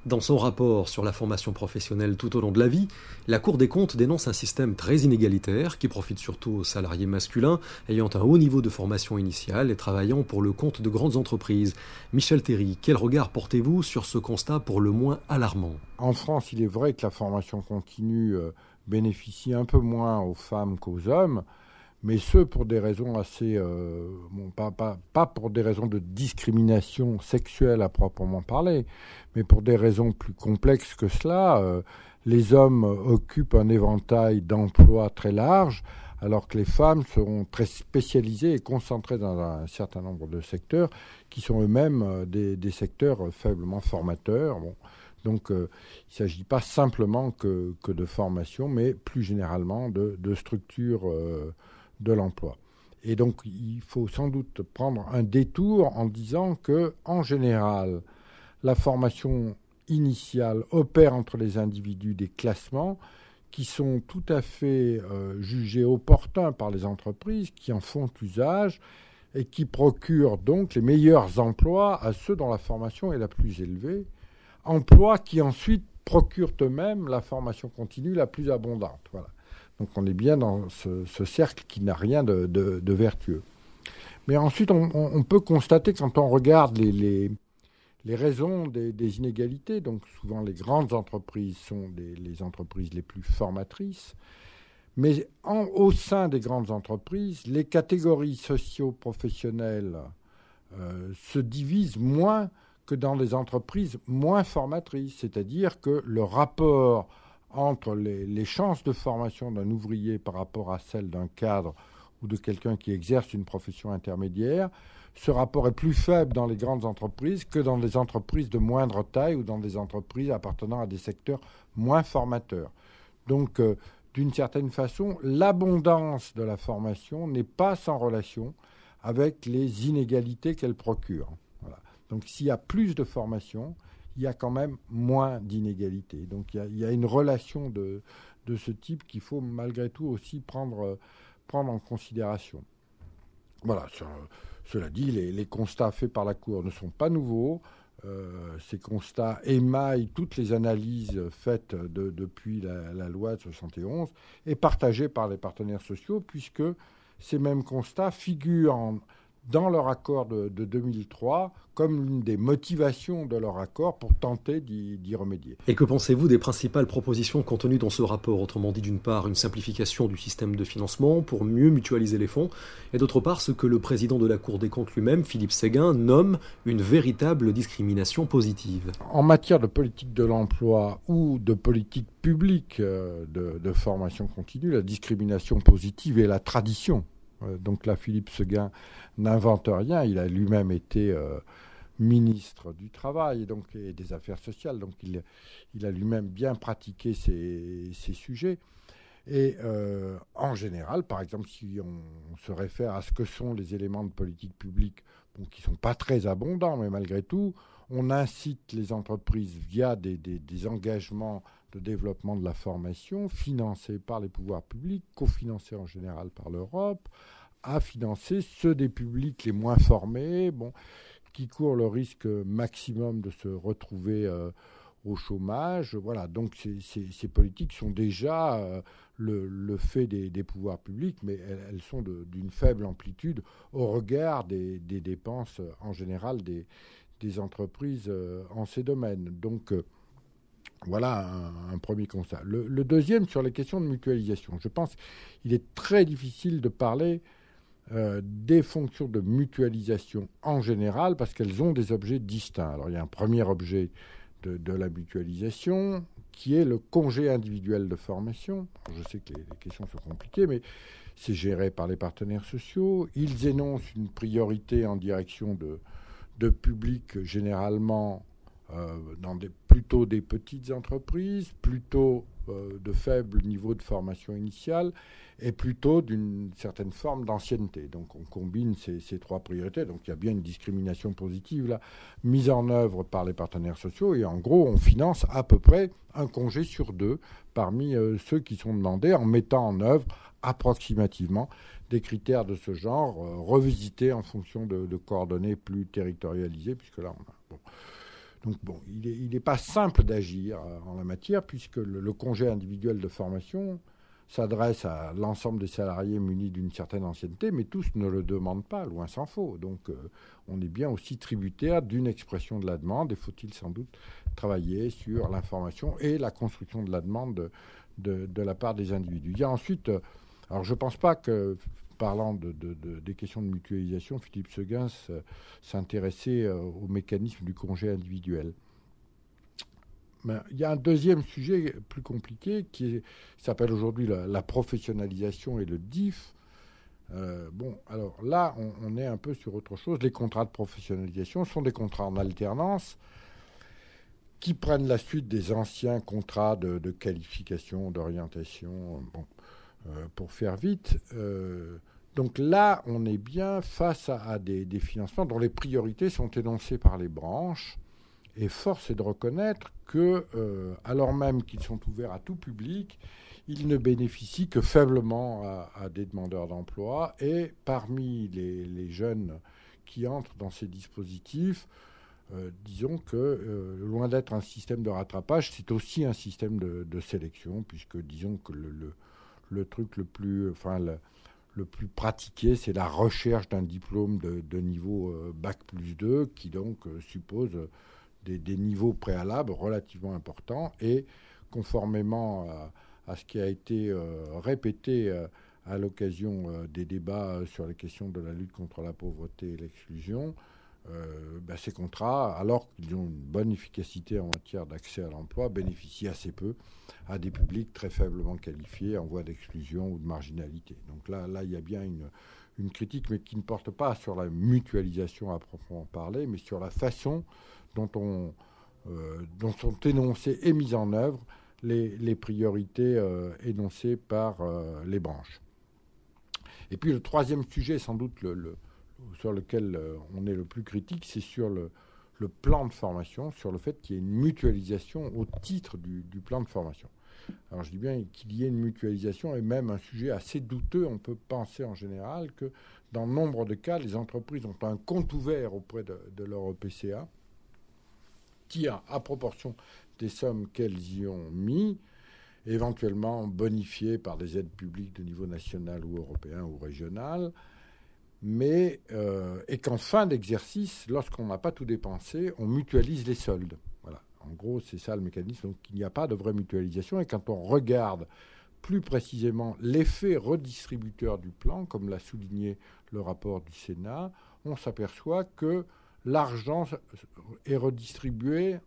Dans son rapport sur la formation professionnelle tout au long de la vie, la Cour des comptes dénonce un système très inégalitaire qui profite surtout aux salariés masculins ayant un haut niveau de formation initiale et travaillant pour le compte de grandes entreprises. Michel Théry, quel regard portez-vous sur ce constat pour le moins alarmant ? En France, il est vrai que la formation continue bénéficie un peu moins aux femmes qu'aux hommes, mais ce pour des raisons assez... pas pour des raisons de discrimination sexuelle à proprement parler, mais pour des raisons plus complexes que cela. Les hommes occupent un éventail d'emplois très large, alors que les femmes seront très spécialisées et concentrées dans un certain nombre de secteurs qui sont eux-mêmes des secteurs faiblement formateurs. Donc, il ne s'agit pas simplement que de formation, mais plus généralement de structure de l'emploi. Et donc, il faut sans doute prendre un détour en disant que, en général, la formation initiale opère entre les individus des classements qui sont tout à fait jugés opportuns par les entreprises, qui en font usage et qui procurent donc les meilleurs emplois à ceux dont la formation est la plus élevée, emplois qui ensuite procurent eux-mêmes la formation continue la plus abondante. Voilà. Donc on est bien dans ce cercle qui n'a rien de vertueux. Mais ensuite, on peut constater que quand on regarde les raisons des inégalités, donc souvent les grandes entreprises sont les entreprises les plus formatrices, mais au sein des grandes entreprises, les catégories socio-professionnelles se divisent moins que dans les entreprises moins formatrices, c'est-à-dire que le rapport entre les chances de formation d'un ouvrier par rapport à celles d'un cadre ou de quelqu'un qui exerce une profession intermédiaire, ce rapport est plus faible dans les grandes entreprises que dans les entreprises de moindre taille ou dans des entreprises appartenant à des secteurs moins formateurs. Donc, d'une certaine façon, l'abondance de la formation n'est pas sans relation avec les inégalités qu'elle procure. Voilà. Donc, s'il y a plus de formation, il y a quand même moins d'inégalités. Donc il y a une relation de ce type qu'il faut malgré tout aussi prendre en considération. Voilà, cela dit, les constats faits par la Cour ne sont pas nouveaux. Ces constats émaillent toutes les analyses faites depuis la loi de 71 et partagées par les partenaires sociaux, puisque ces mêmes constats figurent dans leur accord de 2003 comme l'une des motivations de leur accord pour tenter d'y remédier. Et que pensez-vous des principales propositions contenues dans ce rapport ? Autrement dit, d'une part, une simplification du système de financement pour mieux mutualiser les fonds, et d'autre part, ce que le président de la Cour des comptes lui-même, Philippe Séguin, nomme une véritable discrimination positive. En matière de politique de l'emploi ou de politique publique de formation continue, la discrimination positive est la tradition. Donc là, Philippe Séguin n'invente rien. Il a lui-même été ministre du Travail et des Affaires sociales. Donc il a lui-même bien pratiqué ces sujets. Et en général, par exemple, si on se réfère à ce que sont les éléments de politique publique, qui ne sont pas très abondants, mais malgré tout, on incite les entreprises via des engagements de développement de la formation, financés par les pouvoirs publics, cofinancés en général par l'Europe, à financer ceux des publics les moins formés, qui courent le risque maximum de se retrouver au chômage. Voilà, donc ces politiques sont déjà le fait des pouvoirs publics, mais elles sont d'une faible amplitude au regard des dépenses en général des entreprises en ces domaines. Donc voilà un premier constat. Le deuxième, sur les questions de mutualisation. Je pense qu'il est très difficile de parler des fonctions de mutualisation en général parce qu'elles ont des objets distincts. Alors il y a un premier objet de la mutualisation qui est le congé individuel de formation. Je sais que les questions sont compliquées, mais c'est géré par les partenaires sociaux. Ils énoncent une priorité en direction de publics généralement dans plutôt des petites entreprises, plutôt de faible niveau de formation initiale et plutôt d'une certaine forme d'ancienneté. Donc on combine ces trois priorités. Donc il y a bien une discrimination positive là, mise en œuvre par les partenaires sociaux. Et en gros, on finance à peu près un congé sur deux parmi ceux qui sont demandés en mettant en œuvre approximativement des critères de ce genre, revisités en fonction de coordonnées plus territorialisées, puisque là on a... Donc bon, il n'est pas simple d'agir en la matière, puisque le congé individuel de formation s'adresse à l'ensemble des salariés munis d'une certaine ancienneté, mais tous ne le demandent pas, loin s'en faut. Donc on est bien aussi tributaire d'une expression de la demande, et faut-il sans doute travailler sur l'information et la construction de la demande de la part des individus. Il y a ensuite, alors je ne pense pas que, parlant des questions de mutualisation, Philippe Seguin s'intéressait au mécanisme du congé individuel. Mais il y a un deuxième sujet plus compliqué qui s'appelle aujourd'hui la professionnalisation et le DIF. Alors là, on est un peu sur autre chose. Les contrats de professionnalisation sont des contrats en alternance qui prennent la suite des anciens contrats de qualification, d'orientation, pour faire vite. Donc là, on est bien face à des financements dont les priorités sont énoncées par les branches. Et force est de reconnaître que, alors même qu'ils sont ouverts à tout public, ils ne bénéficient que faiblement à des demandeurs d'emploi. Et parmi les jeunes qui entrent dans ces dispositifs, disons que, loin d'être un système de rattrapage, c'est aussi un système de sélection, puisque disons que le truc le plus pratiqué, c'est la recherche d'un diplôme de niveau Bac plus 2, qui donc suppose des niveaux préalables relativement importants. Et conformément à ce qui a été répété à l'occasion des débats sur les questions de la lutte contre la pauvreté et l'exclusion, ces contrats, alors qu'ils ont une bonne efficacité en matière d'accès à l'emploi, bénéficient assez peu à des publics très faiblement qualifiés en voie d'exclusion ou de marginalité. Donc là il y a bien une critique, mais qui ne porte pas sur la mutualisation à proprement parler, mais sur la façon dont sont énoncées et mises en œuvre les priorités énoncées par les branches. Et puis le troisième sujet, sans doute sur lequel on est le plus critique, c'est sur le plan de formation, sur le fait qu'il y ait une mutualisation au titre du plan de formation. Alors je dis bien qu'il y ait une mutualisation, et même un sujet assez douteux. On peut penser en général que dans nombre de cas, les entreprises ont un compte ouvert auprès de leur EPCA, qui a, à proportion des sommes qu'elles y ont mis, éventuellement bonifiées par des aides publiques de niveau national ou européen ou régional, mais et qu'en fin d'exercice, lorsqu'on n'a pas tout dépensé, on mutualise les soldes. Voilà. En gros, c'est ça le mécanisme. Donc il n'y a pas de vraie mutualisation. Et quand on regarde plus précisément l'effet redistributeur du plan, comme l'a souligné le rapport du Sénat, on s'aperçoit que l'argent est redistribué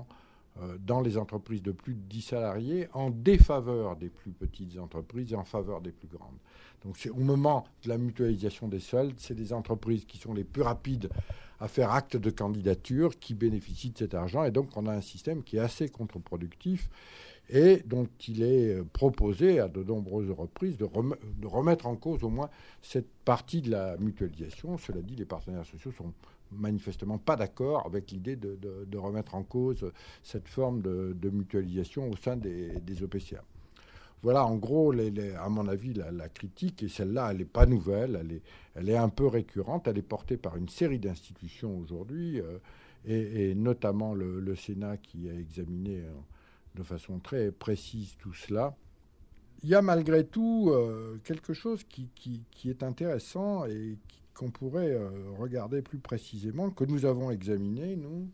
dans les entreprises de plus de 10 salariés en défaveur des plus petites entreprises et en faveur des plus grandes. Donc c'est au moment de la mutualisation des soldes, c'est des entreprises qui sont les plus rapides à faire acte de candidature qui bénéficient de cet argent. Et donc on a un système qui est assez contre-productif et dont il est proposé à de nombreuses reprises de remettre en cause au moins cette partie de la mutualisation. Cela dit, les partenaires sociaux sont manifestement pas d'accord avec l'idée de remettre en cause cette forme de mutualisation au sein des EPCA. Voilà, en gros, à mon avis, la critique, et celle-là, elle n'est pas nouvelle, elle est un peu récurrente, elle est portée par une série d'institutions aujourd'hui, et notamment le Sénat qui a examiné de façon très précise tout cela. Il y a malgré tout quelque chose qui est intéressant et qu'on pourrait regarder plus précisément, que nous avons examiné, nous,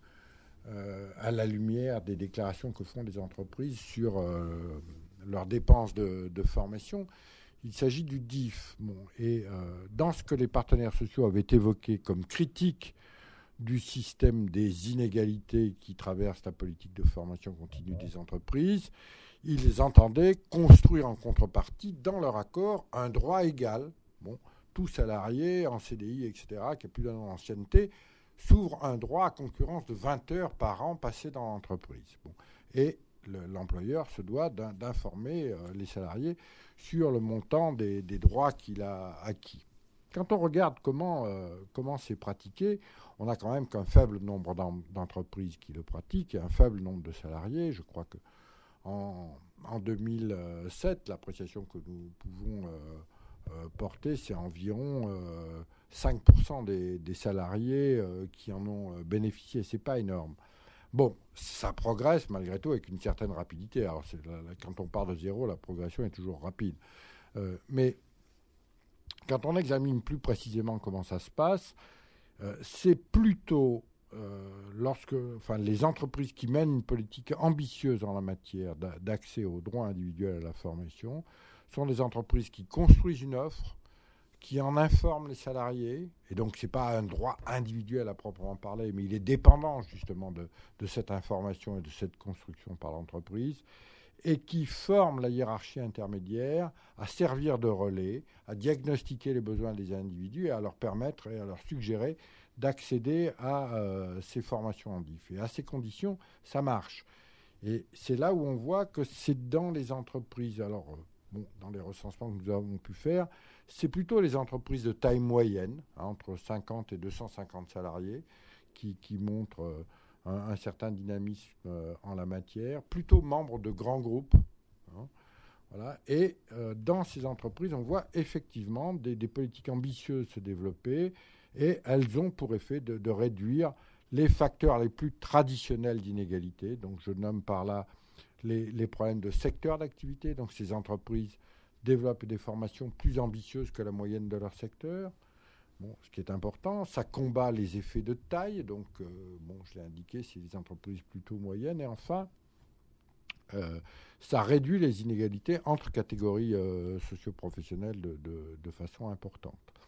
à la lumière des déclarations que font les entreprises sur leurs dépenses de formation. Il s'agit du DIF. Et dans ce que les partenaires sociaux avaient évoqué comme critique du système des inégalités qui traversent la politique de formation continue des entreprises, ils entendaient construire en contrepartie, dans leur accord, un droit égal. Tout salarié en CDI, etc., qui a plus d'un an d'ancienneté, s'ouvre un droit à concurrence de 20 heures par an passées dans l'entreprise. Et l'employeur se doit d'informer les salariés sur le montant des droits qu'il a acquis. Quand on regarde comment c'est pratiqué, on a quand même qu'un faible nombre d'entreprises qui le pratiquent et un faible nombre de salariés. Je crois qu'en 2007, l'appréciation que nous pouvons porter, c'est environ 5% des salariés qui en ont bénéficié. C'est pas énorme. Bon, ça progresse malgré tout avec une certaine rapidité. Alors, quand on part de zéro, la progression est toujours rapide. Mais quand on examine plus précisément comment ça se passe, c'est plutôt les entreprises qui mènent une politique ambitieuse en la matière d'accès aux droits individuels à la formation sont des entreprises qui construisent une offre, qui en informent les salariés, et donc ce n'est pas un droit individuel à proprement parler, mais il est dépendant justement de cette information et de cette construction par l'entreprise, et qui forment la hiérarchie intermédiaire à servir de relais, à diagnostiquer les besoins des individus et à leur permettre et à leur suggérer d'accéder à ces formations en DIF. Et à ces conditions, ça marche. Et c'est là où on voit que c'est dans les entreprises, dans les recensements que nous avons pu faire, c'est plutôt les entreprises de taille moyenne, entre 50 et 250 salariés, qui montrent un certain dynamisme en la matière, plutôt membres de grands groupes. Voilà. Et dans ces entreprises, on voit effectivement des politiques ambitieuses se développer, et elles ont pour effet de réduire les facteurs les plus traditionnels d'inégalité. Donc je nomme par là les problèmes de secteur d'activité. Donc ces entreprises développent des formations plus ambitieuses que la moyenne de leur secteur. Bon, ce qui est important, ça combat les effets de taille. Donc, je l'ai indiqué, c'est des entreprises plutôt moyennes. Et enfin, ça réduit les inégalités entre catégories socio-professionnelles de façon importante.